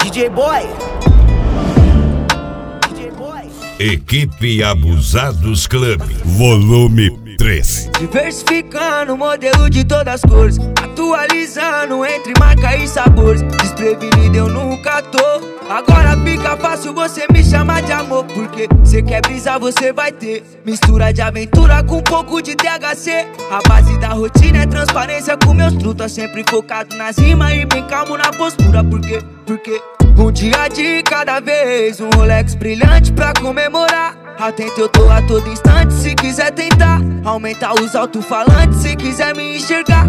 DJ Boy. Equipe Abusados Club, volume 3. Diversificando o modelo de todas as cores, atualizando entre marca e sabores. Desprevenido eu nunca tô, agora fica fácil você me chamar de amor. Porque cê quer brisar, você vai ter mistura de aventura com um pouco de THC. A base da rotina é transparência com meus trutas, sempre focado nas rimas e bem calmo na postura. Porque um dia de cada vez, um Rolex brilhante pra comemorar. Atento eu tô a todo instante, se quiser tentar aumentar os alto-falantes, se quiser me enxergar.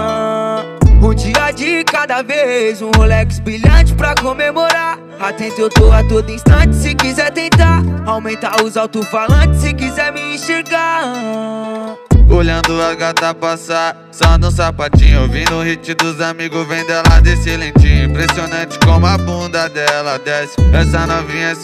Um dia de cada vez, um Rolex brilhante pra comemorar. Atento eu tô a todo instante, se quiser tentar aumentar os alto-falantes, se quiser me enxergar. Olhando a gata passar, só no sapatinho, ouvindo o hit dos amigos, vem dela desse lentinho. Impressionante como a bunda dela desce, essa novinha é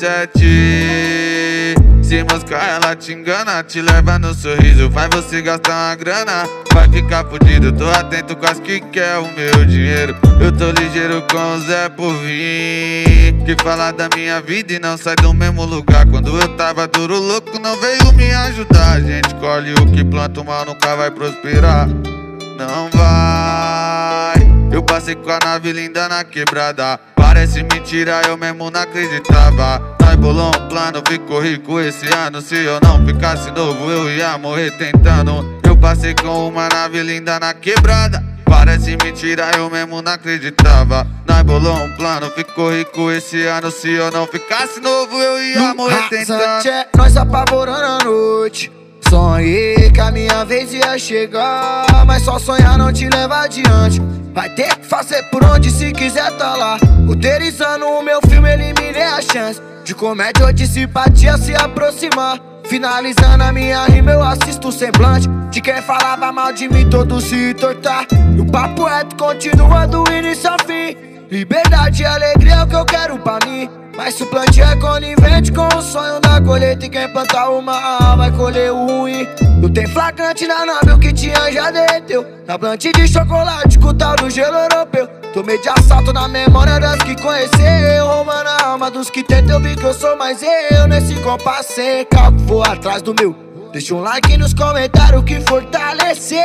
7. Se moscar ela te engana, te leva no sorriso, faz você gastar uma grana, vai ficar fudido. Tô atento com as que quer o meu dinheiro, eu tô ligeiro com o Zé por vir, que fala da minha vida e não sai do mesmo lugar. Quando eu tava duro louco não veio me ajudar. A gente colhe o que planta, o mal nunca vai prosperar, não vai. Eu passei com a nave linda na quebrada, parece mentira, eu mesmo não acreditava. Nós bolou um plano, ficou rico esse ano. Se eu não ficasse novo eu ia morrer tentando. Eu passei com uma nave linda na quebrada, parece mentira, eu mesmo não acreditava. Nós bolou um plano, ficou rico esse ano. Se eu não ficasse novo eu ia morrer tentando. Nós apavorando a noite, sonhei que a minha vez ia chegar, mas só sonhar não te leva adiante. Vai ter que fazer por onde se quiser tá lá. Roteirizando o meu filme, eliminei a chance de comédia ou de simpatia se aproximar. Finalizando a minha rima, eu assisto o semblante de quem falava mal de mim, todo se tortar. E o papo reto continua do início ao fim. Liberdade e alegria é o que eu quero pra mim, mas se o plantio é conivente com o sonho da colheita, e quem plantar o mal vai colher o ruim. Não tem flagrante na nave, o que tinha já derreteu na plante de chocolate com o tal do gelo europeu. Tomei de assalto na memória das que conheceu, roubando a alma dos que tentam. Eu vi que eu sou mais eu nesse compasso sem calco, vou atrás do meu. Deixa um like nos comentários que fortaleceu.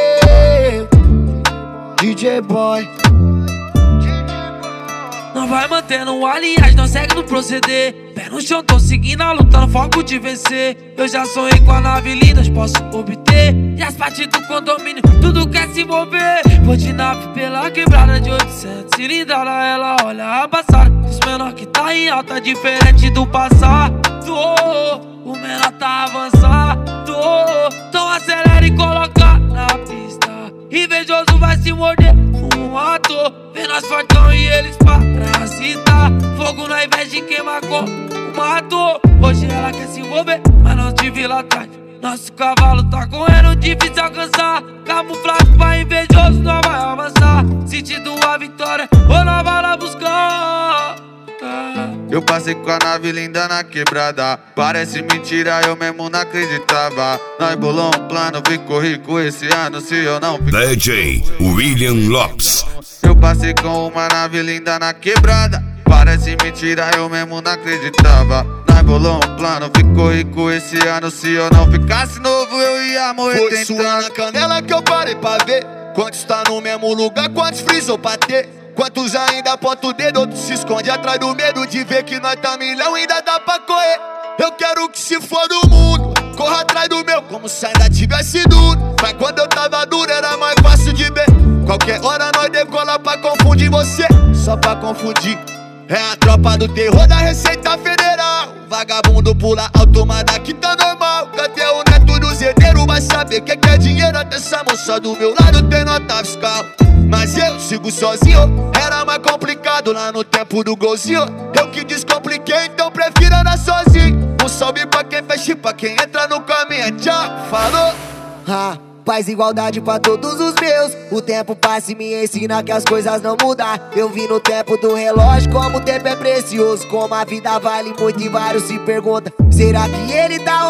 DJ Boy. Não vai mantendo o aliás, não segue no proceder. Pé no chão, tô seguindo a luta no foco de vencer. Eu já sonhei com a nave linda, posso obter. E as partes do condomínio, tudo quer se envolver. Vou de nave pela quebrada de 800 cilindrada, ela olha a passada dos menor que tá em alta, diferente do passado. O menor tá avançado, então acelera e coloca na pista. Invejoso vai se morder um ator, vê nós fortão e eles parasitar. Fogo na inveja e queima como matou. Hoje ela quer se envolver, mas não te vi lá atrás. Nosso cavalo tá correndo, difícil alcançar. Camuflado pra invejoso, não vai avançar. Sentindo a vitória, ou não vai lá buscar. Eu passei com a nave linda na quebrada, parece mentira, eu mesmo não acreditava. Nós bolou um plano, ficou rico esse ano. Se eu não ficasse DJ William Lopes. Eu passei com uma nave linda na quebrada, parece mentira, eu mesmo não acreditava. Nós bolou um plano, ficou rico esse ano. Se eu não ficasse novo eu ia morrer tentando. Foi suando na canela que eu parei pra ver quantos tá no mesmo lugar, quantos frisou pra ter. Quantos ainda aponta o dedo, outros se esconde atrás do medo de ver que nós tá milhão, ainda dá pra correr. Eu quero que se for do mundo, corra atrás do meu como se ainda tivesse duro. Mas quando eu tava duro era mais fácil de ver. Qualquer hora nós decola pra confundir você, só pra confundir. É a tropa do terror da Receita Federal. Vagabundo pula alto, mas daqui tá normal. Cadê o neto do zedeiro? Vai saber que é dinheiro. Até essa moça do meu lado tem nota fiscal. Mas eu sigo sozinho, era mais complicado lá no tempo do golzinho. Eu que descompliquei, então prefiro andar sozinho. Um salve pra quem fecha e pra quem entra no caminho. Tchau, falou. Paz e igualdade pra todos os meus. O tempo passa e me ensina que as coisas não mudam. Eu vi no tempo do relógio como o tempo é precioso, como a vida vale muito e vários se perguntam: será que ele tá roubando?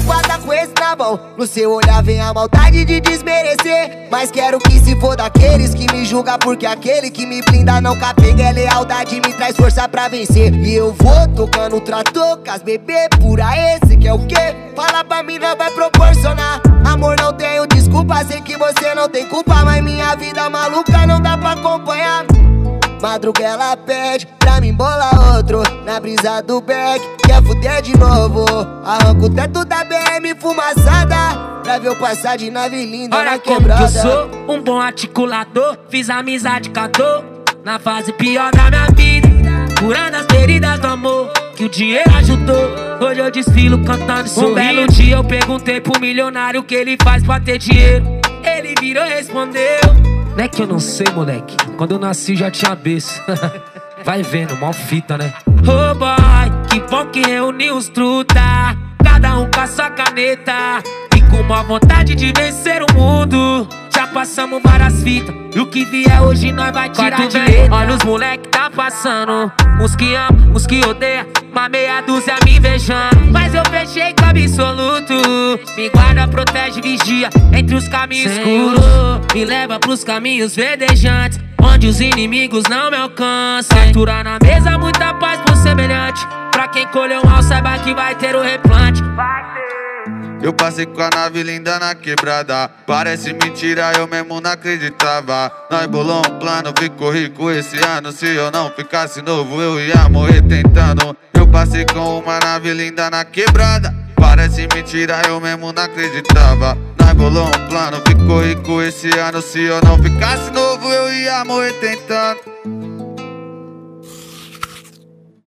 safada com esse na mão. No seu olhar vem a maldade de desmerecer, mas quero que se for daqueles que me julga, porque aquele que me blinda não capega é lealdade, me traz força pra vencer. E eu vou tocando o trator com as bebê pura, esse que é o quê? Fala pra mim, não vai proporcionar. Amor, não tenho desculpa, sei que você não tem culpa, mas minha vida maluca não dá pra acompanhar. Madruga ela pede pra mim bolar outro na brisa do beck, quer fuder de novo. Arranco o teto da BM fumaçada pra ver eu passar de nave linda na quebrada. Olha como que eu sou um bom articulador, fiz amizade com a dor na fase pior da minha vida, curando as feridas do amor que o dinheiro ajudou. Hoje eu desfilo cantando sorrindo. Um belo dia eu perguntei pro milionário o que ele faz pra ter dinheiro. Ele virou e respondeu: não é que eu não sei, moleque, quando eu nasci já tinha berço. Vai vendo, mal fita, né? Oh boy, que bom que reuniu os truta, cada um com a sua caneta e com uma vontade de vencer o mundo. Já passamos várias fitas e o que vier hoje nós vai tirar de letra. Olha os moleque tá passando, uns que amam, uns que odeiam, uma meia dúzia me invejando. Mas eu fechei com absoluto, me guarda, protege, vigia entre os caminhos escuros, me leva pros caminhos verdejantes, onde os inimigos não me alcançam. Fatura na mesa, muita paz pro semelhante, pra quem colheu mal saiba que vai ter o replante. Eu passei com a nave linda na quebrada, parece mentira, eu mesmo não acreditava. Nós bolou um plano, ficou rico esse ano. Se eu não ficasse novo, eu ia morrer tentando. Eu passei com uma nave linda na quebrada, parece mentira, eu mesmo não acreditava. Nós bolou um plano, ficou rico esse ano. Se eu não ficasse novo, eu ia morrer tentando.